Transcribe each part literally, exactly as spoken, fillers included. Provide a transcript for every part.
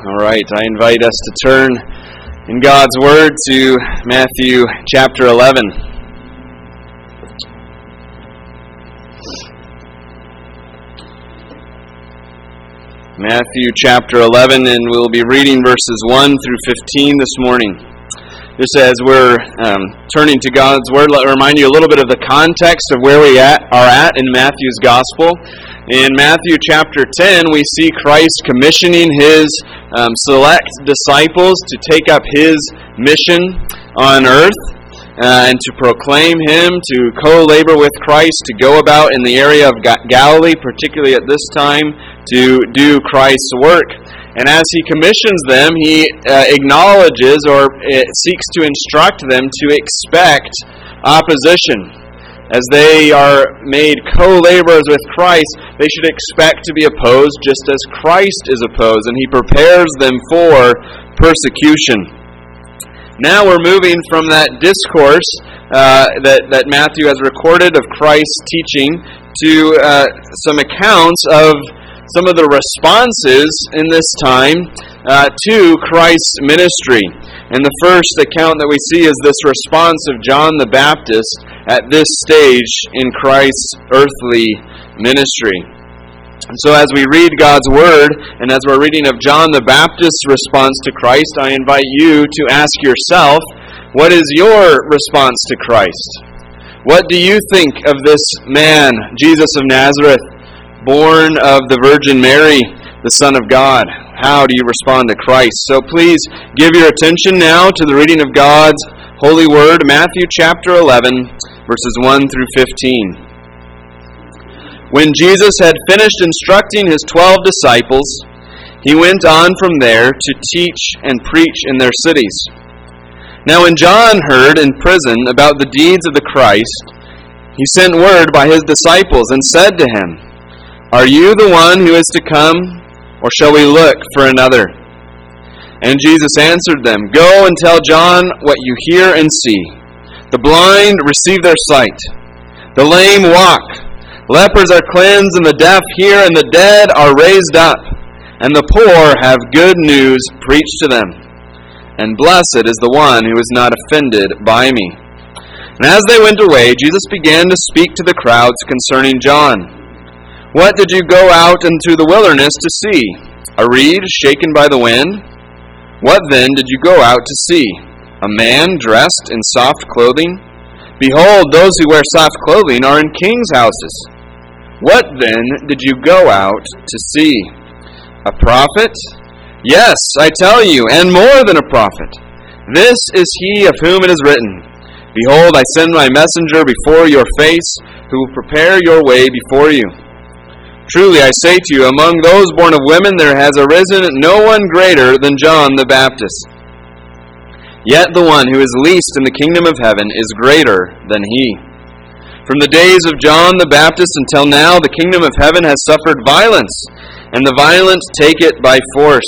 All right, I invite us to turn in God's Word to Matthew chapter eleven. Matthew chapter eleven, and we'll be reading verses one through fifteen this morning. Just as we're um, turning to God's Word, let me remind you a little bit of the context of where we at, are at in Matthew's Gospel. In Matthew chapter ten, we see Christ commissioning His um, select disciples to take up His mission on earth uh, and to proclaim Him, to co-labor with Christ, to go about in the area of Ga- Galilee, particularly at this time, to do Christ's work. And as He commissions them, He uh, acknowledges or uh, seeks to instruct them to expect opposition. As they are made co-laborers with Christ, they should expect to be opposed just as Christ is opposed, and He prepares them for persecution. Now we're moving from that discourse uh, that, that Matthew has recorded of Christ's teaching to uh, some accounts of some of the responses in this time uh, to Christ's ministry. And the first account that we see is this response of John the Baptist at this stage in Christ's earthly ministry. And so as we read God's Word, and as we're reading of John the Baptist's response to Christ, I invite you to ask yourself, what is your response to Christ? What do you think of this man, Jesus of Nazareth, born of the Virgin Mary, the Son of God? How do you respond to Christ? So please give your attention now to the reading of God's holy word, Matthew chapter eleven, verses one through fifteen. When Jesus had finished instructing His twelve disciples, He went on from there to teach and preach in their cities. Now when John heard in prison about the deeds of the Christ, he sent word by his disciples and said to him, "Are you the one who is to come, or shall we look for another?" And Jesus answered them, "Go and tell John what you hear and see. The blind receive their sight. The lame walk. Lepers are cleansed, and the deaf hear, and the dead are raised up. And the poor have good news preached to them. And blessed is the one who is not offended by me." And as they went away, Jesus began to speak to the crowds concerning John. "What did you go out into the wilderness to see? A reed shaken by the wind? What then did you go out to see? A man dressed in soft clothing? Behold, those who wear soft clothing are in kings' houses. What then did you go out to see? A prophet? Yes, I tell you, and more than a prophet. This is he of whom it is written, 'Behold, I send my messenger before your face, who will prepare your way before you.' Truly I say to you, among those born of women there has arisen no one greater than John the Baptist. Yet the one who is least in the kingdom of heaven is greater than he. From the days of John the Baptist until now, the kingdom of heaven has suffered violence, and the violent take it by force.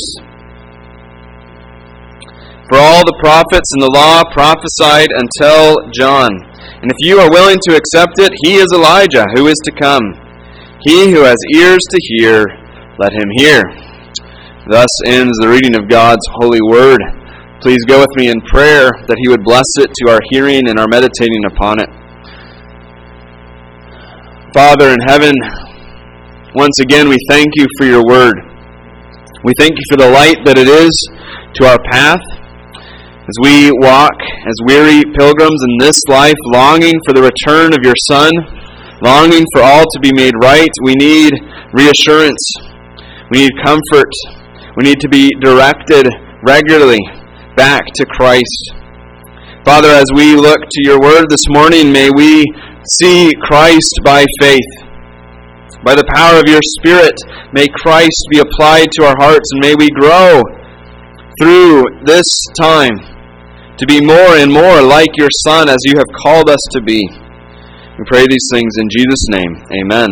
For all the prophets and the law prophesied until John. And if you are willing to accept it, he is Elijah who is to come. He who has ears to hear, let him hear." Thus ends the reading of God's holy word. Please go with me in prayer that He would bless it to our hearing and our meditating upon it. Father in heaven, once again we thank You for Your word. We thank You for the light that it is to our path as we walk as weary pilgrims in this life, longing for the return of Your Son, longing for all to be made right. We need reassurance. We need comfort. We need to be directed regularly back to Christ. Father, as we look to Your word this morning, may we see Christ by faith. By the power of Your Spirit, may Christ be applied to our hearts, and may we grow through this time to be more and more like Your Son as You have called us to be. We pray these things in Jesus' name. Amen.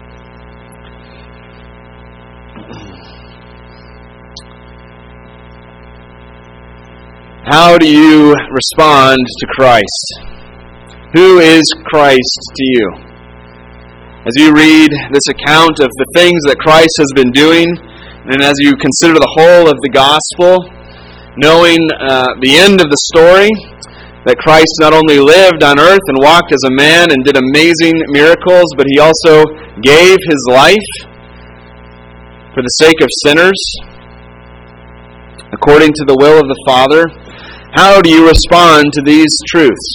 How do you respond to Christ? Who is Christ to you? As you read this account of the things that Christ has been doing And as you consider the whole of the gospel, knowing uh, the end of the story, that Christ not only lived on earth and walked as a man and did amazing miracles, but He also gave His life for the sake of sinners, according to the will of the Father. How do you respond to these truths?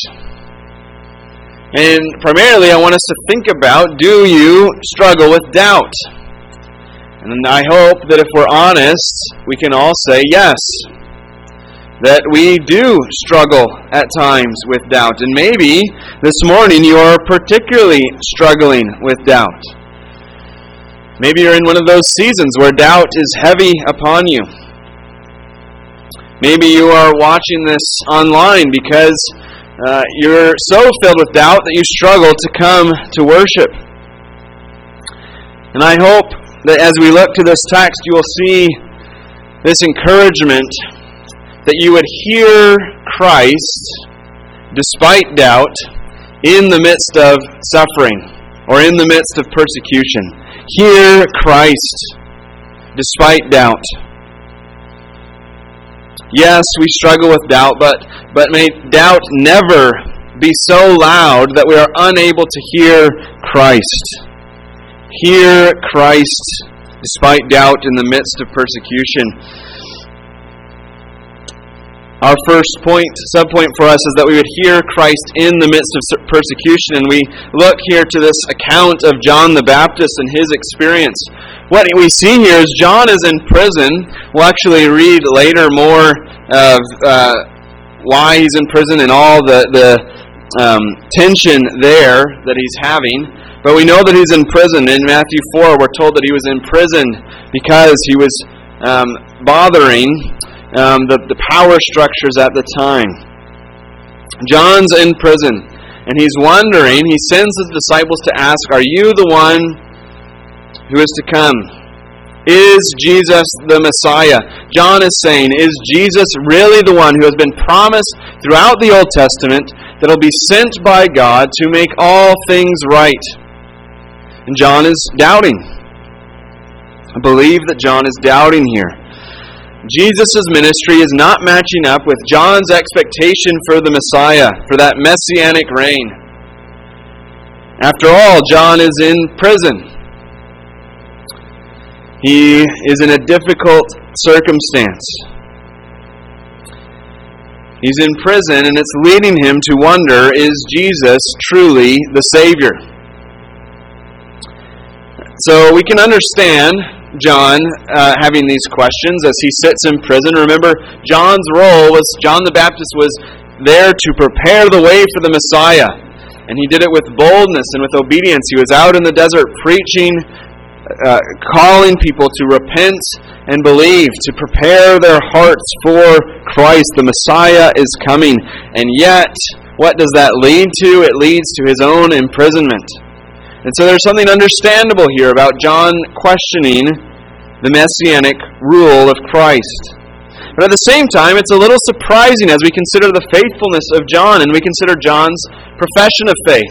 And primarily I want us to think about, do you struggle with doubt? And I hope that if we're honest, we can all say yes. That we do struggle at times with doubt. And maybe this morning you are particularly struggling with doubt. Maybe you're in one of those seasons where doubt is heavy upon you. Maybe you are watching this online because uh, you're so filled with doubt that you struggle to come to worship. And I hope that as we look to this text, you will see this encouragement that you would hear Christ, despite doubt, in the midst of suffering, or in the midst of persecution. Hear Christ, despite doubt. Yes, we struggle with doubt, but, but may doubt never be so loud that we are unable to hear Christ. Hear Christ, despite doubt, in the midst of persecution. Our first point, subpoint for us is that we would hear Christ in the midst of persecution. And we look here to this account of John the Baptist and his experience. What we see here is John is in prison. We'll actually read later more of uh, why he's in prison and all the, the um, tension there that he's having. But we know that he's in prison. In Matthew four, we're told that he was in prison because he was um, bothering Um, the, the power structures at the time. John's in prison, and he's wondering, he sends his disciples to ask, are you the one who is to come? Is Jesus the Messiah? John is saying, is Jesus really the one who has been promised throughout the Old Testament that will be sent by God to make all things right? And John is doubting. I believe that John is doubting here. Jesus' ministry is not matching up with John's expectation for the Messiah, for that messianic reign. After all, John is in prison. He is in a difficult circumstance. He's in prison, and it's leading him to wonder, is Jesus truly the Savior? So we can understand John uh, having these questions as he sits in prison. Remember, John's role was, John the Baptist was there to prepare the way for the Messiah. And he did it with boldness and with obedience. He was out in the desert preaching, uh, calling people to repent and believe, to prepare their hearts for Christ. The Messiah is coming. And yet, what does that lead to? It leads to his own imprisonment. And so there's something understandable here about John questioning the messianic rule of Christ. But at the same time, it's a little surprising as we consider the faithfulness of John and we consider John's profession of faith.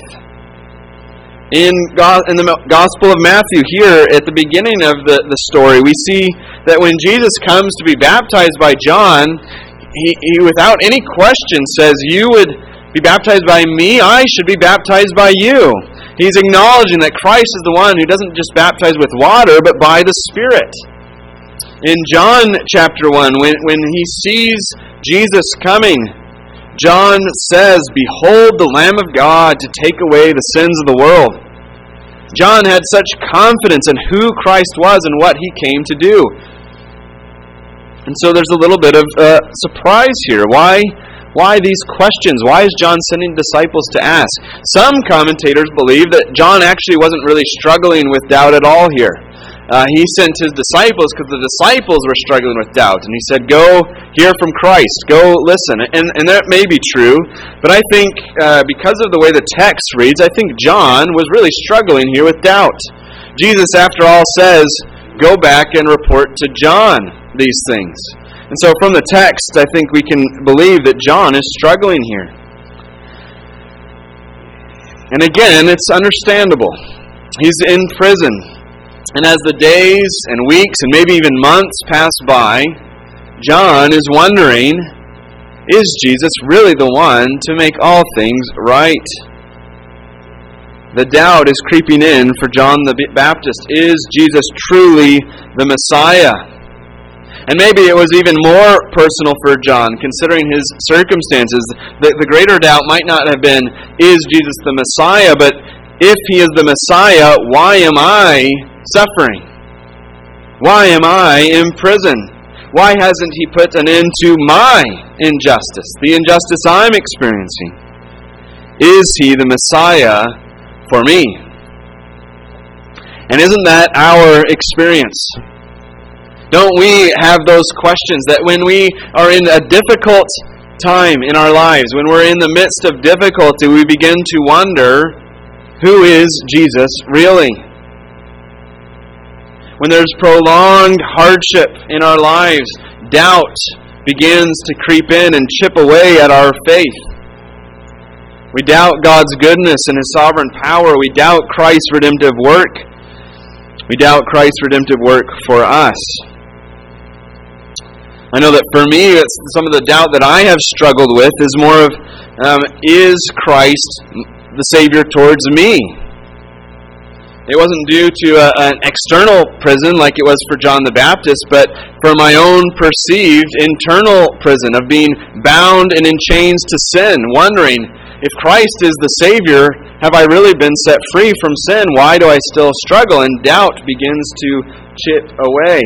In, in the Gospel of Matthew, here at the beginning of the, the story, we see that when Jesus comes to be baptized by John, he, he without any question says, you would be baptized by me, I should be baptized by you. He's acknowledging that Christ is the one who doesn't just baptize with water, but by the Spirit. In John chapter one, when, when he sees Jesus coming, John says, behold the Lamb of God to take away the sins of the world. John had such confidence in who Christ was and what he came to do. And so there's a little bit of uh, surprise here. Why? Why these questions? Why is John sending disciples to ask? Some commentators believe that John actually wasn't really struggling with doubt at all here. Uh, he sent his disciples because the disciples were struggling with doubt. And he said, go hear from Christ. Go listen. And, and that may be true. But I think uh, because of the way the text reads, I think John was really struggling here with doubt. Jesus, after all, says, go back and report to John these things. And so from the text, I think we can believe that John is struggling here. And again, it's understandable. He's in prison. And as the days and weeks and maybe even months pass by, John is wondering, is Jesus really the one to make all things right? The doubt is creeping in for John the Baptist. Is Jesus truly the Messiah? And maybe it was even more personal for John, considering his circumstances. The, the greater doubt might not have been, is Jesus the Messiah? But if he is the Messiah, why am I suffering? Why am I in prison? Why hasn't he put an end to my injustice, the injustice I'm experiencing? Is he the Messiah for me? And isn't that our experience? Don't we have those questions that when we are in a difficult time in our lives, when we're in the midst of difficulty, we begin to wonder, who is Jesus really? When there's prolonged hardship in our lives, doubt begins to creep in and chip away at our faith. We doubt God's goodness and His sovereign power. We doubt Christ's redemptive work. We doubt Christ's redemptive work for us. I know that for me, it's some of the doubt that I have struggled with is more of, um, is Christ the Savior towards me? It wasn't due to a, an external prison like it was for John the Baptist, but for my own perceived internal prison of being bound and in chains to sin, wondering, if Christ is the Savior, have I really been set free from sin? Why do I still struggle? And doubt begins to chip away.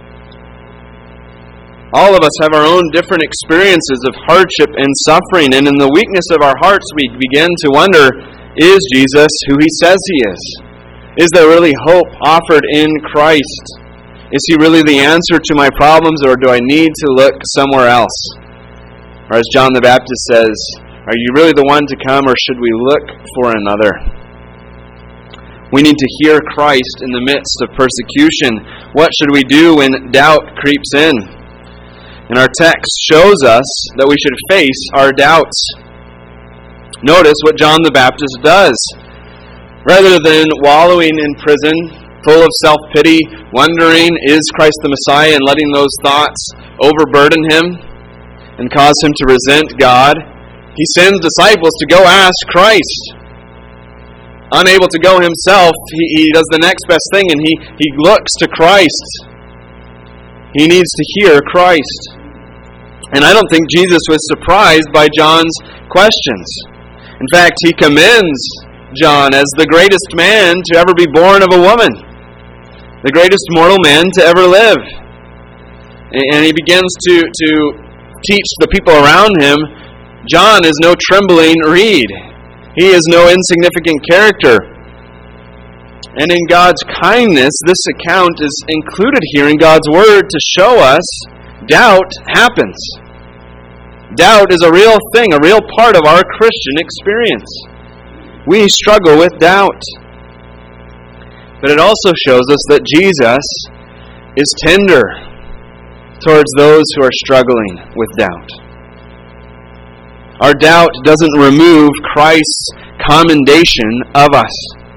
All of us have our own different experiences of hardship and suffering, and in the weakness of our hearts we begin to wonder, is Jesus who He says He is? Is there really hope offered in Christ? Is He really the answer to my problems, or do I need to look somewhere else? Or as John the Baptist says, are you really the one to come, or should we look for another? We need to hear Christ in the midst of persecution. What should we do when doubt creeps in? And our text shows us that we should face our doubts. Notice what John the Baptist does. Rather than wallowing in prison, full of self-pity, wondering, is Christ the Messiah, and letting those thoughts overburden him and cause him to resent God, he sends disciples to go ask Christ. Unable to go himself, he, he does the next best thing, and he, he looks to Christ. He needs to hear Christ. And I don't think Jesus was surprised by John's questions. In fact, he commends John as the greatest man to ever be born of a woman, the greatest mortal man to ever live. And he begins to, to teach the people around him, John is no trembling reed. He is no insignificant character. And in God's kindness, this account is included here in God's Word to show us doubt happens. Doubt is a real thing, a real part of our Christian experience. We struggle with doubt. But it also shows us that Jesus is tender towards those who are struggling with doubt. Our doubt doesn't remove Christ's commendation of us.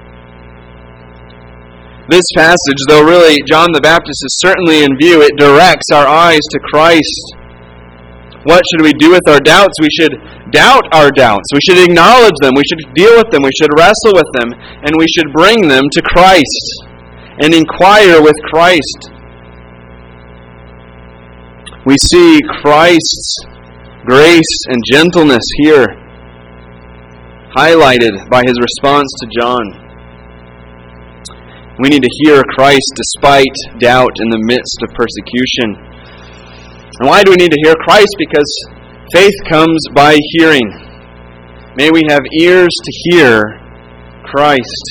This passage, though really John the Baptist is certainly in view, it directs our eyes to Christ. What should we do with our doubts? We should doubt our doubts. We should acknowledge them. We should deal with them. We should wrestle with them. And we should bring them to Christ and inquire with Christ. We see Christ's grace and gentleness here highlighted by his response to John. We need to hear Christ despite doubt in the midst of persecution. And why do we need to hear Christ? Because faith comes by hearing. May we have ears to hear Christ.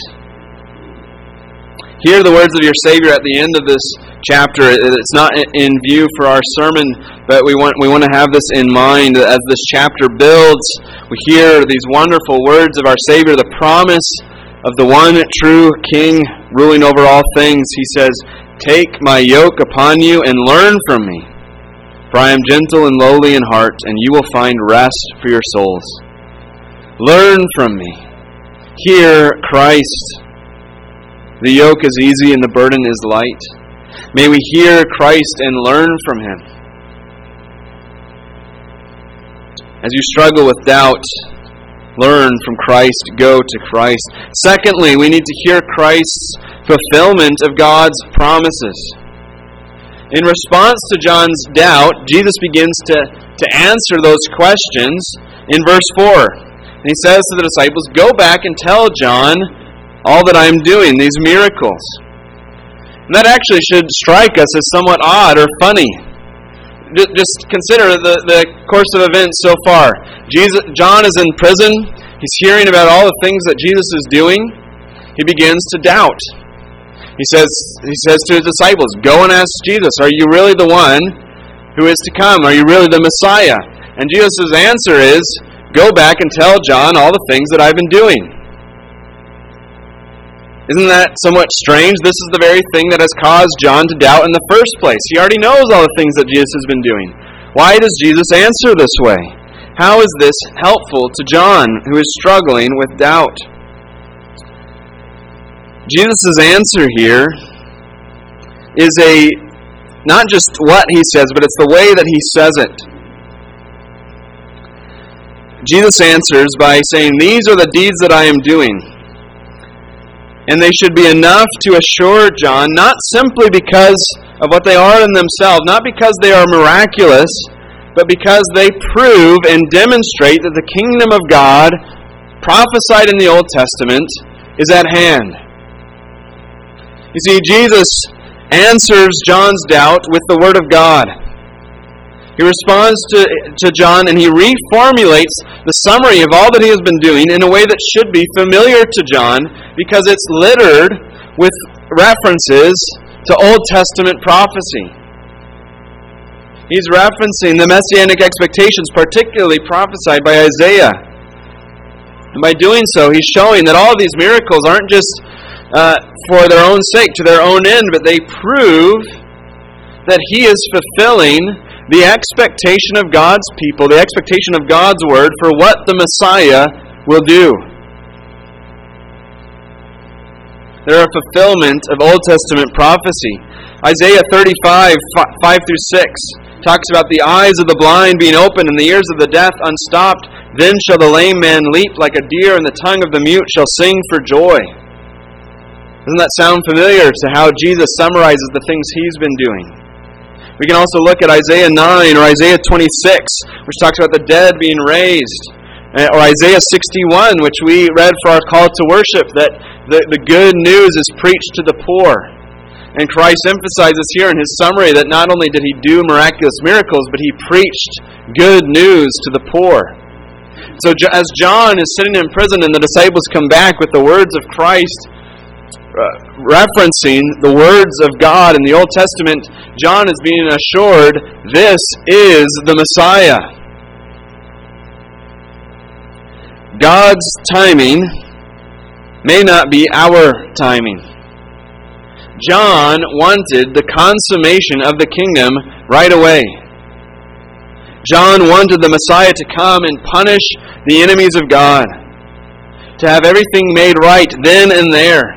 Hear the words of your Savior at the end of this chapter. It's not in view for our sermon, but we want we want to have this in mind as this chapter builds. We hear these wonderful words of our Savior, the promise of the one true King ruling over all things. He says, "Take my yoke upon you and learn from me, for I am gentle and lowly in heart, and you will find rest for your souls." Learn from me. Hear Christ. The yoke is easy and the burden is light. May we hear Christ and learn from Him. As you struggle with doubt, learn from Christ, go to Christ. Secondly, we need to hear Christ's fulfillment of God's promises. In response to John's doubt, Jesus begins to, to answer those questions in verse four. And He says to the disciples, "Go back and tell John all that I am doing, these miracles." And that actually should strike us as somewhat odd or funny. Just consider the, the course of events so far. Jesus, John is in prison. He's hearing about all the things that Jesus is doing. He begins to doubt. He says, he says to his disciples, "Go and ask Jesus, are you really the one who is to come? Are you really the Messiah?" And Jesus' answer is, "Go back and tell John all the things that I've been doing." Isn't that somewhat strange? This is the very thing that has caused John to doubt in the first place. He already knows all the things that Jesus has been doing. Why does Jesus answer this way? How is this helpful to John, who is struggling with doubt? Jesus' answer here is a not just what He says, but it's the way that He says it. Jesus answers by saying, "These are the deeds that I am doing." And they should be enough to assure John, not simply because of what they are in themselves, not because they are miraculous, but because they prove and demonstrate that the kingdom of God, prophesied in the Old Testament, is at hand. You see, Jesus answers John's doubt with the Word of God. He responds to, to John and he reformulates the summary of all that he has been doing in a way that should be familiar to John because it's littered with references to Old Testament prophecy. He's referencing the messianic expectations particularly prophesied by Isaiah. And by doing so, he's showing that all of these miracles aren't just uh, for their own sake, to their own end, but they prove that he is fulfilling the expectation of God's people, the expectation of God's Word for what the Messiah will do. They're a fulfillment of Old Testament prophecy. Isaiah thirty-five, five through six talks about the eyes of the blind being opened and the ears of the deaf unstopped. Then shall the lame man leap like a deer, and the tongue of the mute shall sing for joy. Doesn't that sound familiar to how Jesus summarizes the things He's been doing? We can also look at Isaiah nine or Isaiah twenty-six, which talks about the dead being raised. Or Isaiah sixty-one, which we read for our call to worship, that the, the good news is preached to the poor. And Christ emphasizes here in His summary that not only did He do miraculous miracles, but He preached good news to the poor. So as John is sitting in prison and the disciples come back with the words of Christ, Uh, referencing the words of God in the Old Testament, John is being assured this is the Messiah. God's timing may not be our timing. John wanted the consummation of the kingdom right away. John wanted the Messiah to come and punish the enemies of God, to have everything made right then and there.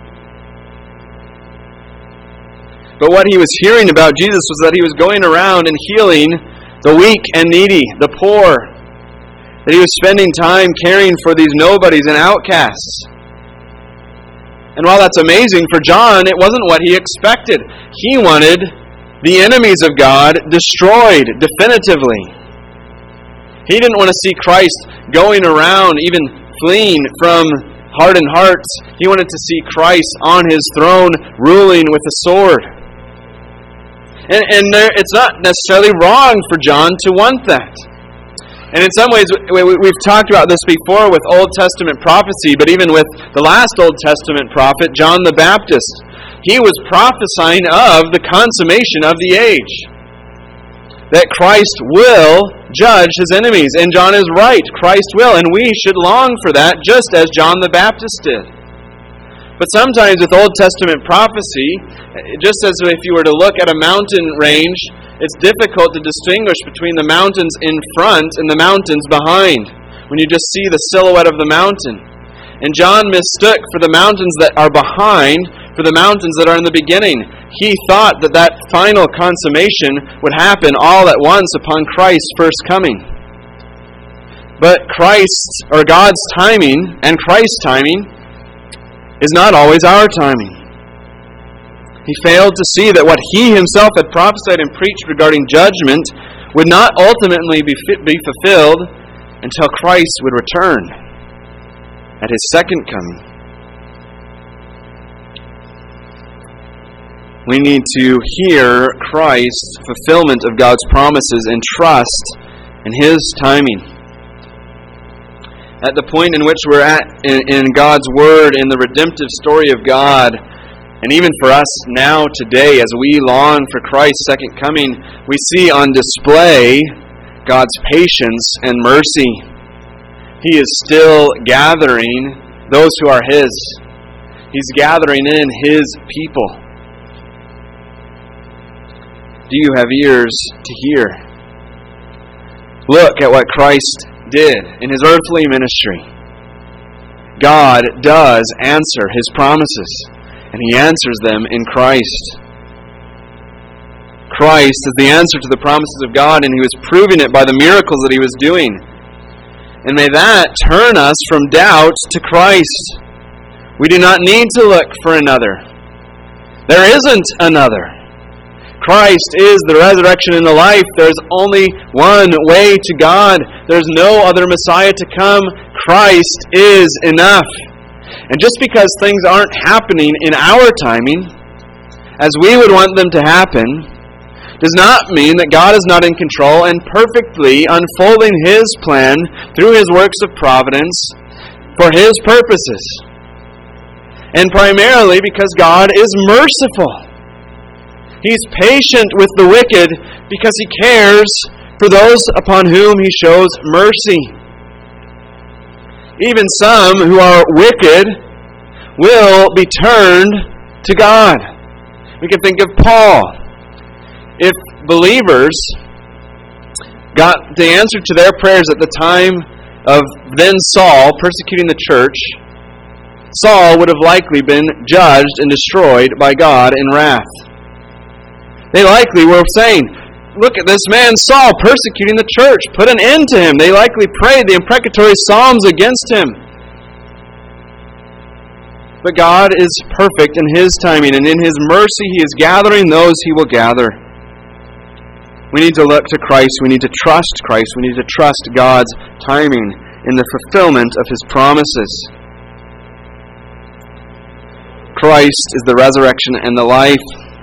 But what he was hearing about Jesus was that He was going around and healing the weak and needy, the poor. That He was spending time caring for these nobodies and outcasts. And while that's amazing for John, it wasn't what he expected. He wanted the enemies of God destroyed definitively. He didn't want to see Christ going around, even fleeing from hardened hearts. He wanted to see Christ on His throne, ruling with a sword. And, and there, it's not necessarily wrong for John to want that. And in some ways, we, we've talked about this before with Old Testament prophecy, but even with the last Old Testament prophet, John the Baptist, he was prophesying of the consummation of the age. That Christ will judge His enemies. And John is right, Christ will. And we should long for that just as John the Baptist did. But sometimes with Old Testament prophecy, just as if you were to look at a mountain range, it's difficult to distinguish between the mountains in front and the mountains behind, when you just see the silhouette of the mountain. And John mistook for the mountains that are behind for the mountains that are in the beginning. He thought that that final consummation would happen all at once upon Christ's first coming. But Christ's, or God's timing, and Christ's timing, is not always our timing. He failed to see that what he himself had prophesied and preached regarding judgment would not ultimately be, be fulfilled until Christ would return at his second coming. We need to hear Christ's fulfillment of God's promises and trust in his timing. At the point in which we're at in, in God's Word, in the redemptive story of God, and even for us now today, as we long for Christ's second coming, we see on display God's patience and mercy. He is still gathering those who are his. He's gathering in his people. Do you have ears to hear? Look at what Christ did in his earthly ministry. God does answer his promises, and he answers them in Christ. Christ is the answer to the promises of God, and he was proving it by the miracles that he was doing. And may that turn us from doubt to Christ. We do not need to look for another. There isn't another. Christ is the resurrection and the life. There's only one way to God. There's no other Messiah to come. Christ is enough. And just because things aren't happening in our timing, as we would want them to happen, does not mean that God is not in control and perfectly unfolding his plan through his works of providence for his purposes. And primarily because God is merciful. He's patient with the wicked because he cares for those upon whom he shows mercy. Even some who are wicked will be turned to God. We can think of Paul. If believers got the answer to their prayers at the time of then Saul persecuting the church, Saul would have likely been judged and destroyed by God in wrath. They likely were saying, look at this man Saul persecuting the church. Put an end to him. They likely prayed the imprecatory psalms against him. But God is perfect in his timing, and in his mercy he is gathering those he will gather. We need to look to Christ. We need to trust Christ. We need to trust God's timing in the fulfillment of his promises. Christ is the resurrection and the life.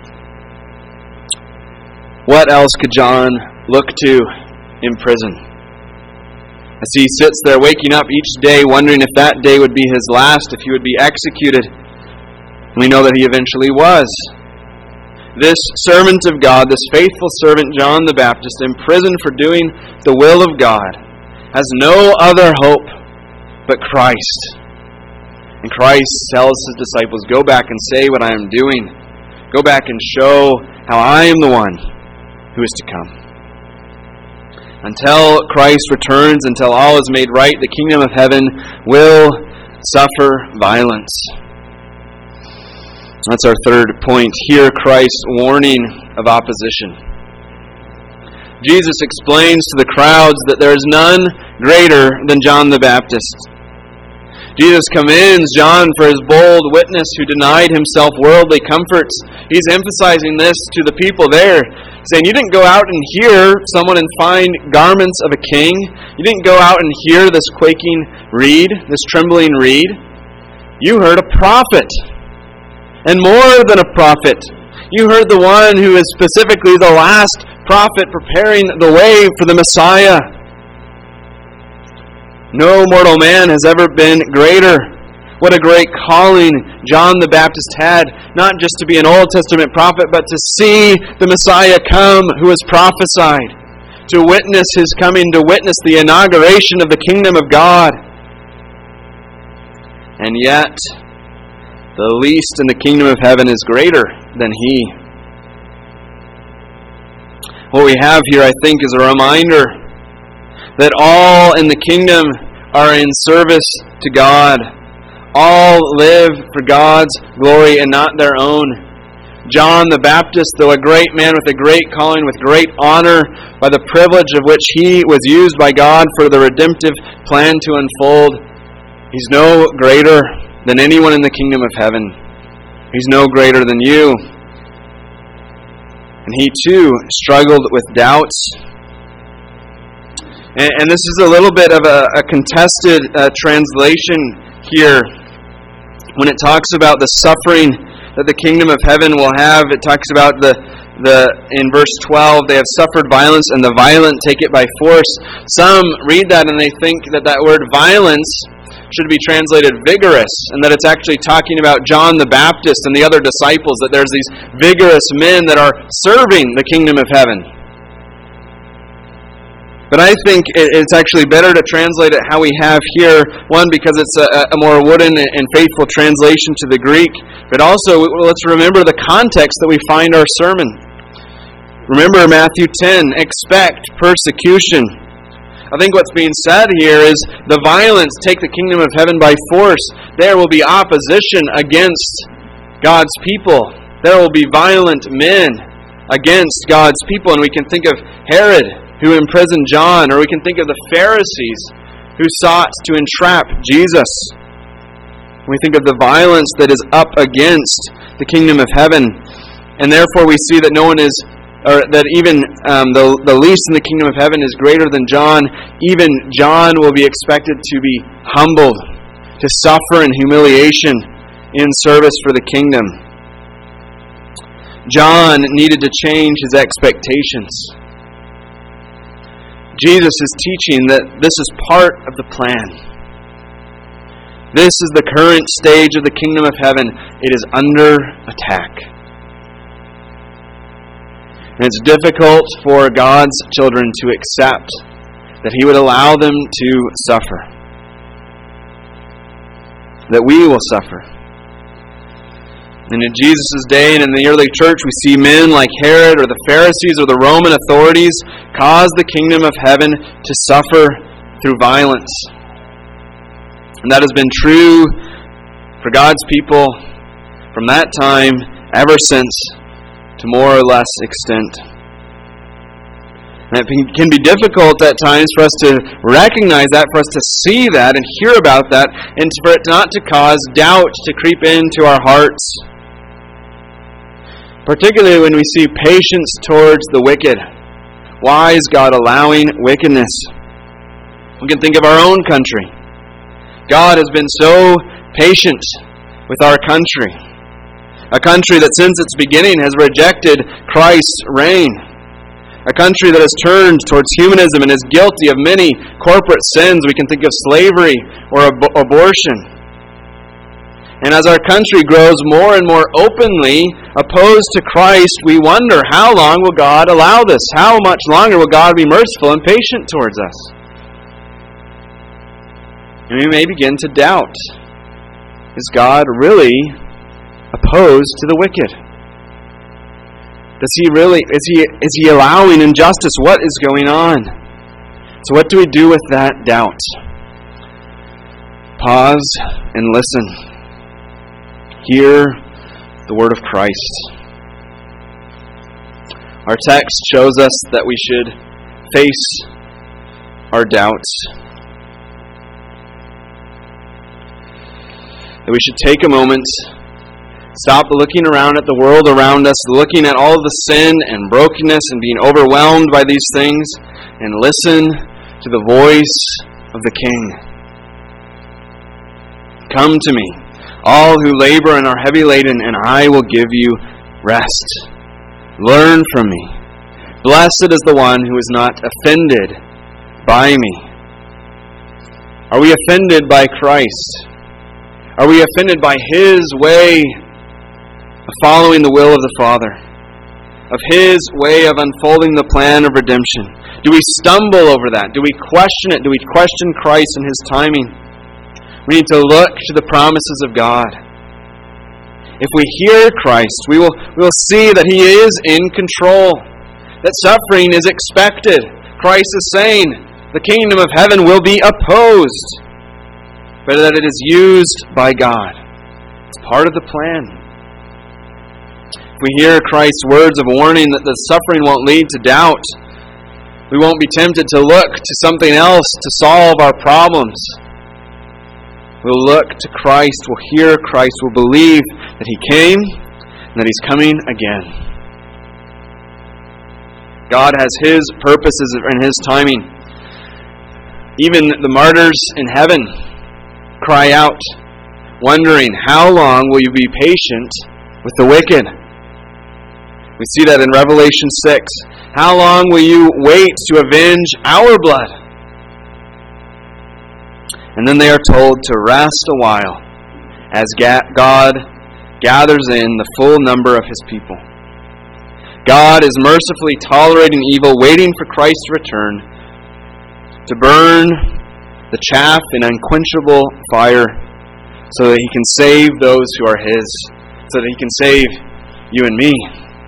What else could John look to in prison? As he sits there waking up each day wondering if that day would be his last, if he would be executed. We know that he eventually was. This servant of God, this faithful servant John the Baptist, imprisoned for doing the will of God, has no other hope but Christ. And Christ tells his disciples, go back and say what I am doing. Go back and show how I am the one who is to come. Until Christ returns, until all is made right, the kingdom of heaven will suffer violence. That's our third point. Hear Christ's warning of opposition. Jesus explains to the crowds that there is none greater than John the Baptist. Jesus commends John for his bold witness who denied himself worldly comforts. He's emphasizing this to the people there, saying, you didn't go out and hear someone in fine garments of a king. You didn't go out and hear this quaking reed, this trembling reed. You heard a prophet. And more than a prophet. You heard the one who is specifically the last prophet preparing the way for the Messiah. No mortal man has ever been greater. What a great calling John the Baptist had, not just to be an Old Testament prophet, but to see the Messiah come who was prophesied, to witness his coming, to witness the inauguration of the kingdom of God. And yet, the least in the kingdom of heaven is greater than he. What we have here, I think, is a reminder that all in the kingdom are in service to God. All live for God's glory and not their own. John the Baptist, though a great man with a great calling, with great honor, by the privilege of which he was used by God for the redemptive plan to unfold, he's no greater than anyone in the kingdom of heaven. He's no greater than you. And he too struggled with doubts. And, and this is a little bit of a, a contested uh, translation here. When it talks about the suffering that the kingdom of heaven will have, it talks about the the in verse twelve, they have suffered violence, and the violent take it by force. Some read that and they think that that word violence should be translated vigorous, and that it's actually talking about John the Baptist and the other disciples, that there's these vigorous men that are serving the kingdom of heaven. But I think it's actually better to translate it how we have here. One, because it's a, a more wooden and faithful translation to the Greek. But also, let's remember the context that we find our sermon. Remember Matthew ten, expect persecution. I think what's being said here is the violence take the kingdom of heaven by force. There will be opposition against God's people. There will be violent men against God's people. And we can think of Herod, who imprisoned John, or we can think of the Pharisees who sought to entrap Jesus. We think of the violence that is up against the kingdom of heaven, and therefore we see that no one is, or that even um, the, the least in the kingdom of heaven is greater than John. Even John will be expected to be humbled, to suffer in humiliation in service for the kingdom. John needed to change his expectations. Jesus is teaching that this is part of the plan. This is the current stage of the kingdom of heaven. It is under attack. And it's difficult for God's children to accept that He would allow them to suffer. That we will suffer. And in Jesus' day and in the early church, we see men like Herod or the Pharisees or the Roman authorities cause the kingdom of heaven to suffer through violence. And that has been true for God's people from that time ever since, to more or less extent. And it can be difficult at times for us to recognize that, for us to see that and hear about that, and for it not to cause doubt to creep into our hearts. Particularly when we see patience towards the wicked. Why is God allowing wickedness? We can think of our own country. God has been so patient with our country. A country that since its beginning has rejected Christ's reign. A country that has turned towards humanism and is guilty of many corporate sins. We can think of slavery or ab- abortion. And as our country grows more and more openly opposed to Christ, we wonder, how long will God allow this? How much longer will God be merciful and patient towards us? And we may begin to doubt, is God really opposed to the wicked? Does He really, is He, is He allowing injustice? What is going on? So what do we do with that doubt? Pause and listen. Hear the word of Christ. Our text shows us that we should face our doubts. That we should take a moment, stop looking around at the world around us, looking at all of the sin and brokenness and being overwhelmed by these things, and listen to the voice of the King. Come to me, all who labor and are heavy laden, and I will give you rest. Learn from me. Blessed is the one who is not offended by me. Are we offended by Christ? Are we offended by His way of following the will of the Father? Of His way of unfolding the plan of redemption? Do we stumble over that? Do we question it? Do we question Christ and His timing? We need to look to the promises of God. If we hear Christ, we will, we will see that He is in control. That suffering is expected. Christ is saying the kingdom of heaven will be opposed. but that it is used by God. It's part of the plan. If we hear Christ's words of warning that the suffering won't lead to doubt, we won't be tempted to look to something else to solve our problems. We'll look to Christ, we'll hear Christ, we'll believe that He came and that He's coming again. God has His purposes and His timing. Even the martyrs in heaven cry out, wondering, how long will you be patient with the wicked? We see that in Revelation six. How long will you wait to avenge our blood? And then they are told to rest a while as God gathers in the full number of His people. God is mercifully tolerating evil, waiting for Christ's return to burn the chaff in unquenchable fire so that He can save those who are His, so that He can save you and me.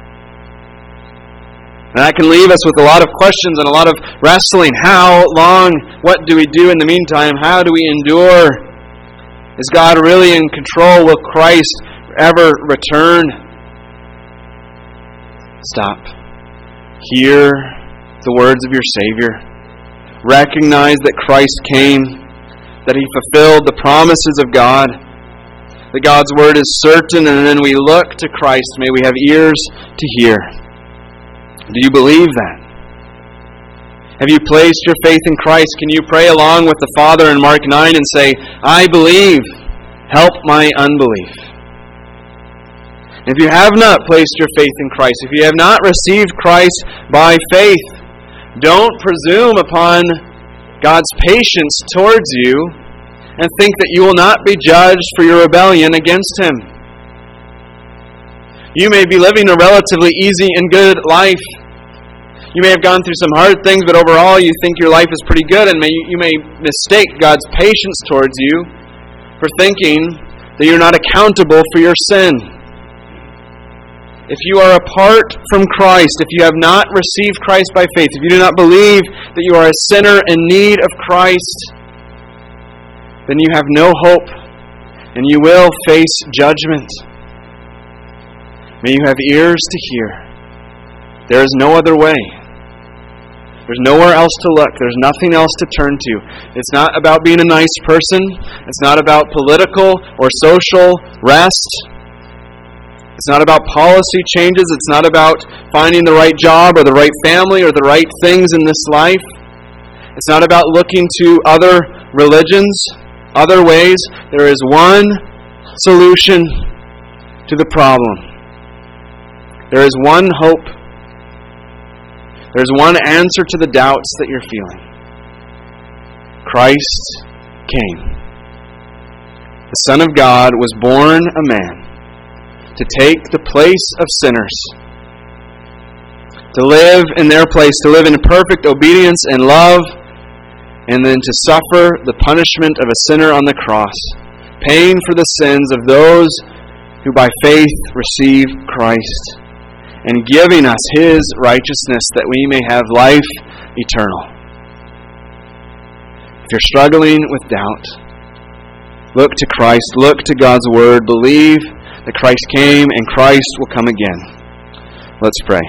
And that can leave us with a lot of questions and a lot of wrestling. How long? What do we do in the meantime? How do we endure? Is God really in control? Will Christ ever return? Stop. Hear the words of your Savior. Recognize that Christ came, that He fulfilled the promises of God, that God's Word is certain, and then we look to Christ. May we have ears to hear. Do you believe that? Have you placed your faith in Christ? Can you pray along with the Father in Mark nine and say, I believe, help my unbelief? If you have not placed your faith in Christ, if you have not received Christ by faith, don't presume upon God's patience towards you and think that you will not be judged for your rebellion against Him. You may be living a relatively easy and good life. You may have gone through some hard things, but overall you think your life is pretty good, and may, you may mistake God's patience towards you for thinking that you're not accountable for your sin. If you are apart from Christ, if you have not received Christ by faith, if you do not believe that you are a sinner in need of Christ, then you have no hope, and you will face judgment. May you have ears to hear. There is no other way. There's nowhere else to look. There's nothing else to turn to. It's not about being a nice person. It's not about political or social rest. It's not about policy changes. It's not about finding the right job or the right family or the right things in this life. It's not about looking to other religions, other ways. There is one solution to the problem. There is one hope. There's one answer to the doubts that you're feeling. Christ came. The Son of God was born a man to take the place of sinners, to live in their place, to live in perfect obedience and love, and then to suffer the punishment of a sinner on the cross, paying for the sins of those who by faith receive Christ, and giving us His righteousness that we may have life eternal. If you're struggling with doubt, look to Christ, look to God's Word, believe that Christ came and Christ will come again. Let's pray.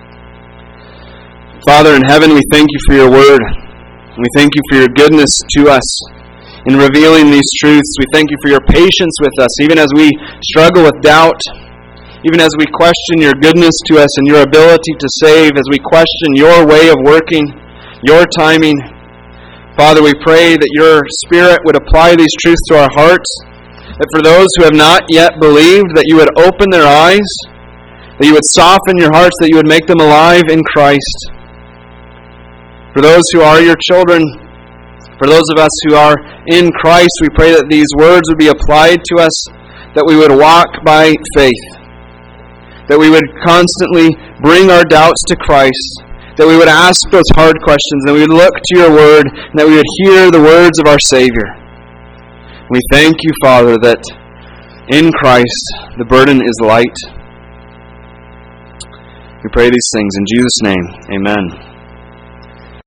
Father in heaven, we thank You for Your Word. We thank You for Your goodness to us in revealing these truths. We thank You for Your patience with us, even as we struggle with doubt, even as we question Your goodness to us and Your ability to save, as we question Your way of working, Your timing. Father, we pray that Your Spirit would apply these truths to our hearts, that for those who have not yet believed, that You would open their eyes, that You would soften your hearts, that You would make them alive in Christ. For those who are Your children, for those of us who are in Christ, we pray that these words would be applied to us, that we would walk by faith, that we would constantly bring our doubts to Christ, that we would ask those hard questions, that we would look to Your Word, and that we would hear the words of our Savior. We thank You, Father, that in Christ the burden is light. We pray these things in Jesus' name. Amen.